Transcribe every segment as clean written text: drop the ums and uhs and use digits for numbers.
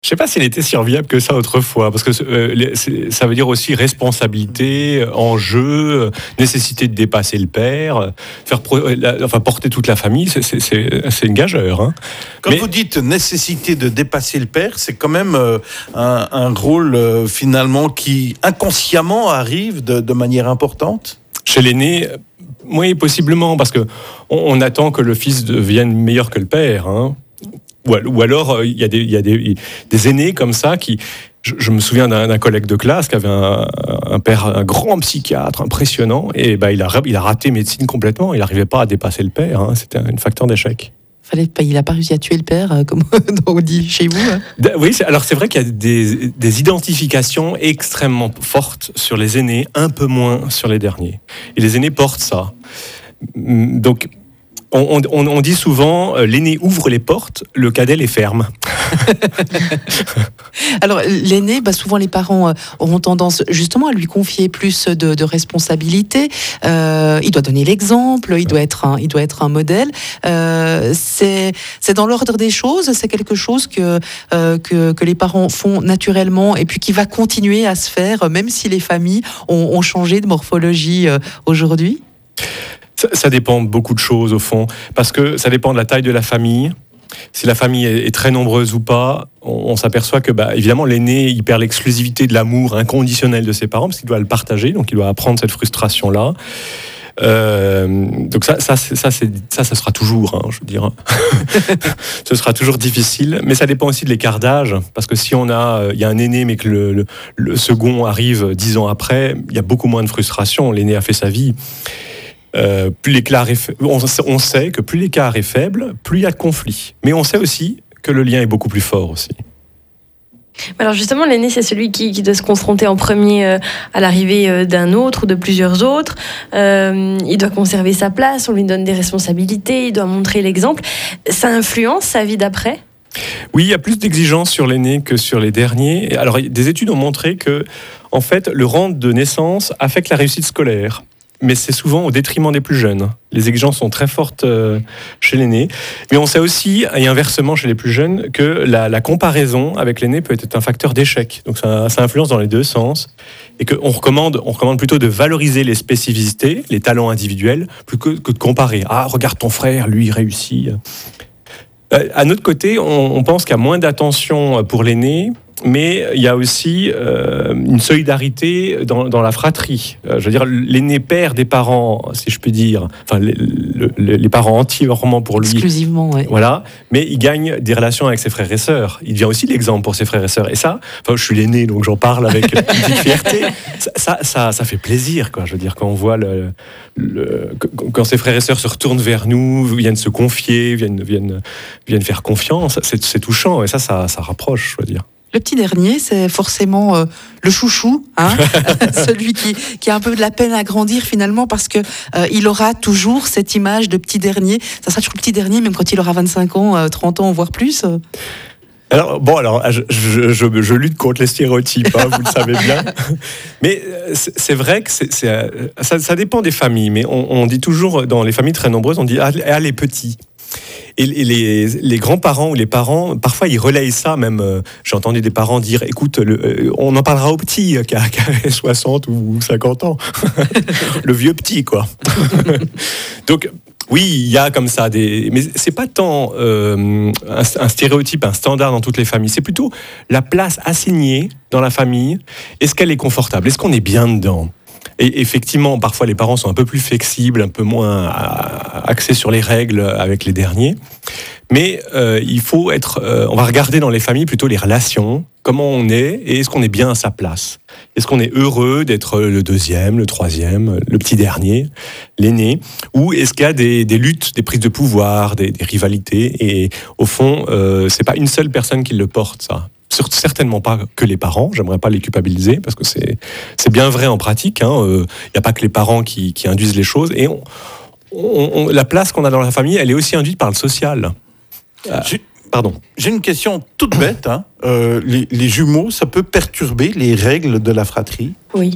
sais pas s'il était si enviable que ça autrefois, parce que ça veut dire aussi responsabilité, enjeu, nécessité de dépasser le père, porter toute la famille, c'est une gageure. Hein. Quand vous dites nécessité de dépasser le père, c'est quand même un rôle finalement qui inconsciemment arrive de manière importante. Chez l'aîné, oui, possiblement, parce que on attend que le fils devienne meilleur que le père. Hein. Ou alors, il y a des aînés comme ça qui... Je me souviens d'un collègue de classe qui avait un père, un grand psychiatre impressionnant, et il a raté médecine complètement. Il n'arrivait pas à dépasser le père. Hein. C'était un facteur d'échec. Il n'a pas réussi à tuer le père, comme on dit chez vous. Hein. Oui, alors c'est vrai qu'il y a des identifications extrêmement fortes sur les aînés, un peu moins sur les derniers. Et les aînés portent ça. Donc, on dit souvent, l'aîné ouvre les portes, le cadet les ferme. Alors, l'aîné, souvent les parents auront tendance justement à lui confier plus de responsabilités. Il doit donner l'exemple, il doit être un modèle. C'est dans l'ordre des choses, c'est quelque chose que les parents font naturellement et puis qui va continuer à se faire, même si les familles ont changé de morphologie aujourd'hui. Ça dépend de beaucoup de choses au fond, parce que ça dépend de la taille de la famille. Si la famille est très nombreuse ou pas, on s'aperçoit que, évidemment, l'aîné, il perd l'exclusivité de l'amour inconditionnel de ses parents, parce qu'il doit le partager, donc il doit apprendre cette frustration-là. Donc ça sera toujours, hein, je veux dire. Ce sera toujours difficile, mais ça dépend aussi de l'écart d'âge, parce que si il y a un aîné, mais que le second arrive 10 ans après, il y a beaucoup moins de frustration. L'aîné a fait sa vie. Plus l'écart on sait que plus l'écart est faible, plus il y a de conflits. Mais on sait aussi que le lien est beaucoup plus fort aussi. Alors justement, l'aîné, c'est celui qui doit se confronter en premier à l'arrivée d'un autre ou de plusieurs autres. Il doit conserver sa place, on lui donne des responsabilités, il doit montrer l'exemple. Ça influence sa vie d'après ? Oui, il y a plus d'exigences sur l'aîné que sur les derniers. Alors, des études ont montré que, en fait, le rang de naissance affecte la réussite scolaire. Mais c'est souvent au détriment des plus jeunes. Les exigences sont très fortes chez l'aîné. Mais on sait aussi, et inversement chez les plus jeunes, que la comparaison avec l'aîné peut être un facteur d'échec. Donc ça influence dans les deux sens. Et qu'on recommande plutôt de valoriser les spécificités, les talents individuels, plutôt que de comparer. Ah, regarde ton frère, lui, il réussit. À notre côté, on pense qu'il y a moins d'attention pour l'aîné, mais il y a aussi une solidarité dans la fratrie. Je veux dire, l'aîné père des parents, si je puis dire, enfin les parents entièrement pour lui. Exclusivement, oui. Voilà, mais il gagne des relations avec ses frères et sœurs. Il devient aussi l'exemple pour ses frères et sœurs. Et ça, je suis l'aîné, donc j'en parle avec une petite fierté. Ça fait plaisir, quoi. Je veux dire, quand on voit quand ses frères et sœurs se retournent vers nous, viennent se confier, viennent faire confiance, c'est touchant. Et ça rapproche, je veux dire. Le petit dernier, c'est forcément le chouchou, hein celui qui a un peu de la peine à grandir finalement, parce que il aura toujours cette image de petit dernier. Ça sera toujours le petit dernier, même quand il aura 25 ans, 30 ans, voire plus. Alors, je lutte contre les stéréotypes, hein, vous le savez bien. Mais c'est vrai que ça dépend des familles. Mais on dit toujours, dans les familles très nombreuses, on dit « les petits ». Et les grands-parents ou les parents, parfois ils relayent ça même. J'ai entendu des parents dire, écoute, on en parlera au petit qui a 60 ou 50 ans. Le vieux petit, quoi. Donc, oui, il y a comme ça mais c'est pas tant un stéréotype, un standard dans toutes les familles. C'est plutôt la place assignée dans la famille. Est-ce qu'elle est confortable ? Est-ce qu'on est bien dedans ? Et effectivement, parfois les parents sont un peu plus flexibles, un peu moins axés sur les règles avec les derniers. Mais il faut on va regarder dans les familles plutôt les relations, comment on est et est-ce qu'on est bien à sa place. Est-ce qu'on est heureux d'être le deuxième, le troisième, le petit dernier, l'aîné, ou est-ce qu'il y a des luttes, des prises de pouvoir, des rivalités, et au fond, c'est pas une seule personne qui le porte, ça. Certainement pas que les parents, j'aimerais pas les culpabiliser, parce que c'est bien vrai en pratique, hein. Y a pas que les parents qui induisent les choses, et la place qu'on a dans la famille, elle est aussi induite par le social. Pardon. J'ai une question toute bête, hein. Les jumeaux, ça peut perturber les règles de la fratrie ? Oui.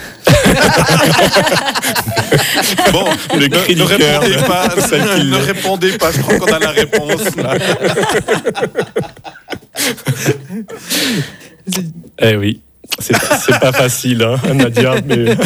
Bon, ne répondez pas, ne répondez pas, je crois qu'on a la réponse là. Eh oui, c'est pas facile, hein, Nadia, mais...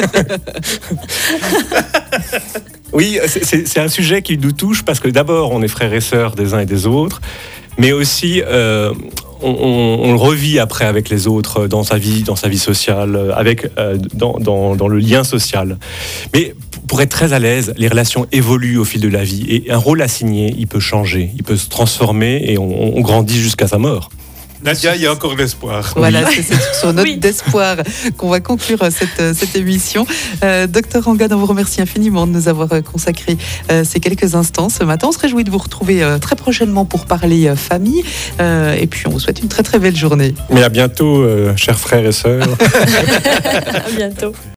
Oui, c'est un sujet qui nous touche parce que d'abord, on est frères et sœurs des uns et des autres, mais aussi on le revit après avec les autres dans sa vie sociale, dans le lien social. Mais pour être très à l'aise, les relations évoluent au fil de la vie et un rôle assigné, il peut changer, il peut se transformer et on grandit jusqu'à sa mort. Nadia, il y a encore de l'espoir. Voilà, c'est sur note d'espoir qu'on va conclure cette émission. Docteur Angan, on vous remercie infiniment de nous avoir consacré ces quelques instants ce matin. On se réjouit de vous retrouver très prochainement pour parler famille. Et puis, on vous souhaite une très très belle journée. Mais à bientôt, chers frères et sœurs. À bientôt.